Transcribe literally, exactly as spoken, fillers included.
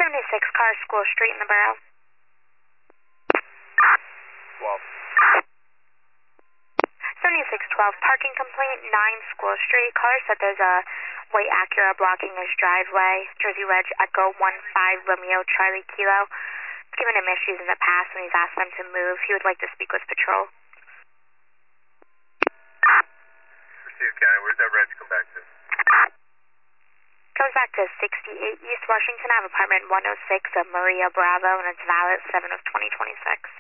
seventy-six car, School Street in the borough. twelve. seventy-six twelve, parking complaint, nine School Street. Caller said there's a white Acura blocking his driveway. Jersey Reg Echo one five Romeo Charlie Kilo. He's given him issues in the past and he's asked them to move. He would like to speak with patrol. Received, County. Where's that reg come back to? Comes back to sixty-eight East Washington Ave, apartment one oh six of Maria Bravo, and it's valid seven of twenty twenty-six.